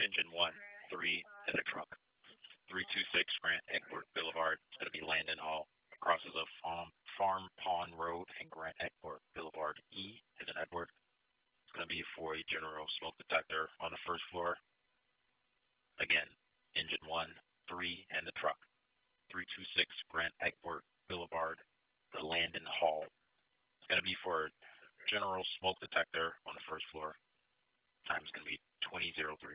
Engine 1, 3 in the truck. 326 Grant Eckford Boulevard. It's going to be Landon Hall. Crosses of Farm Pond Road and Grant Eckford Boulevard. E is in Edward. It's going to be for a general smoke detector on the first floor. Again, Engine 1, 3 and the truck. 326 Grant Eckford Boulevard, the Landon Hall. It's going to be for a general smoke detector on the first floor. Time is going to be 20:03.